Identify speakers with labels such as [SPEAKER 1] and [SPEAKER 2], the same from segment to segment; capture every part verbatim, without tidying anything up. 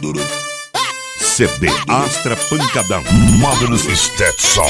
[SPEAKER 1] C D Astra Pancadão Magnus Stetson.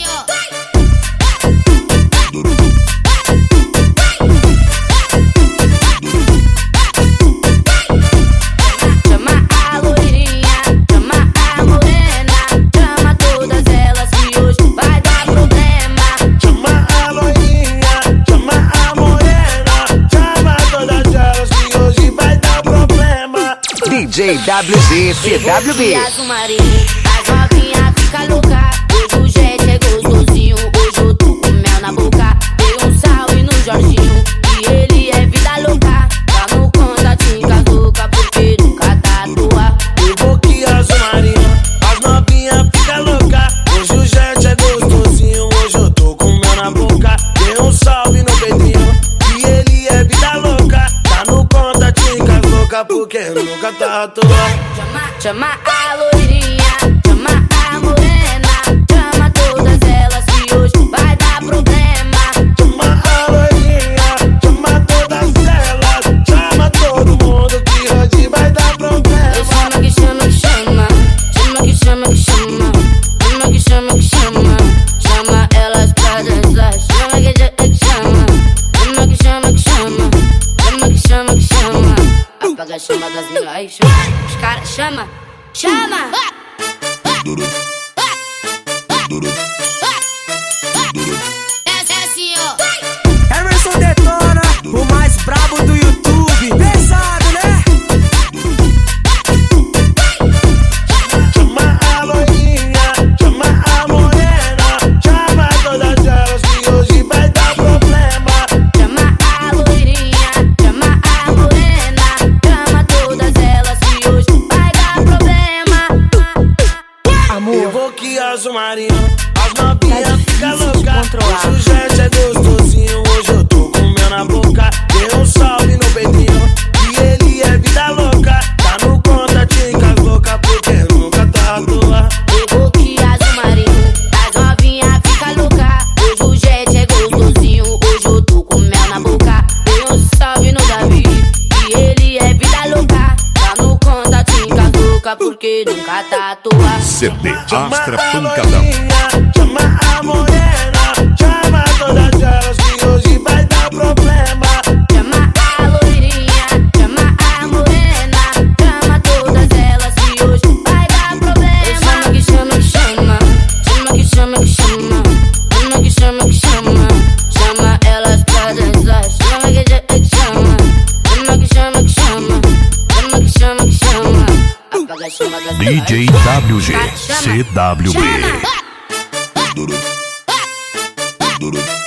[SPEAKER 2] D J W Z C W B.
[SPEAKER 3] As novinha fica louca. Hoje o jet é gostosinho. Hoje eu tô com mel na boca. Dei um salve no Jorginho, e ele é vida louca. Tá no contatinho das louca, porque nunca tá à toa.
[SPEAKER 4] Eu vou que azul marinho. As novinha fica louca. Hoje o jet é gostosinho. Hoje eu tô com mel na boca. Dei um salve no Pedrinho, e ele é vida louca. Tá no contatinho das louca, porque nunca tá à toa.
[SPEAKER 3] Chama, chama a loirinha, chama a morena, chama todas elas que hoje vai dar problema.
[SPEAKER 4] Chama a loirinha, chama todas elas, chama todo mundo que hoje vai dar problema.
[SPEAKER 3] Chama que chama que chama, chama que chama que chama, chama que chama que chama, chama elas pra dançar. Chama que chama, chama que chama que chama, chama que chama que chama. Apaga a chama das minhas, aí chama, os caras chama, chama. Essa é assim, ó.
[SPEAKER 2] Emerson Detona, o mais brabo do YouTube. Pesado, né?
[SPEAKER 4] Chama a loirinha, chama a morena, chama todas elas que hoje vai dar problema.
[SPEAKER 3] Chama a loirinha, chama a morena, chama todas elas que hoje vai dar problema.
[SPEAKER 4] Eu vou que azul marinho, as novinha fica louca.
[SPEAKER 2] controlar.
[SPEAKER 4] Hoje o jet é gostosinho, hoje eu tô com mel na boca. Dei um salve no Pedrinho, e ele é vida louca. Tá no contatinho com as louca, porque nunca tá à toa.
[SPEAKER 3] Eu vou que azul marinho, as novinha fica louca. Hoje o jet é gostosinho, hoje eu tô com mel na boca. Dei um salve no Davi, e ele é vida louca. Tá no contatinho com as louca, porque nunca tá à toa.
[SPEAKER 1] C D Astra
[SPEAKER 4] a
[SPEAKER 1] Pancadão.
[SPEAKER 4] loirinha, chama a morena, chama todas elas que hoje vai dar problema.
[SPEAKER 3] Chama a loirinha, chama a morena, chama todas elas que hoje vai dar problema. Chama que chama que chama, chama que chama que chama, chama que chama que chama, chama elas pra dançar. Chama que chama, chama que chama que chama, chama que chama que chama. Apaga a chama das
[SPEAKER 1] D J W G C W B.
[SPEAKER 3] chama.